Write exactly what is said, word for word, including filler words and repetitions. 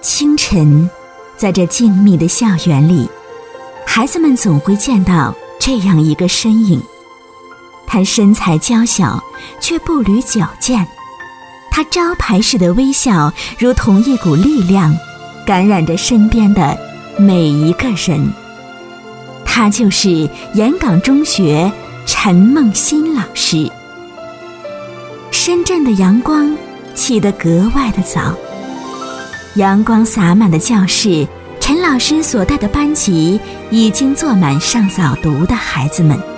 清晨，在这静谧的校园里，孩子们总会见到这样一个身影。他身材娇小，却步履矫健。他招牌式的微笑如同一股力量，感染着身边的每一个人。他就是沿港中学陈梦欣老师。深圳的阳光起得格外的早，阳光洒满的教室，陈老师所带的班级已经坐满上早读的孩子们。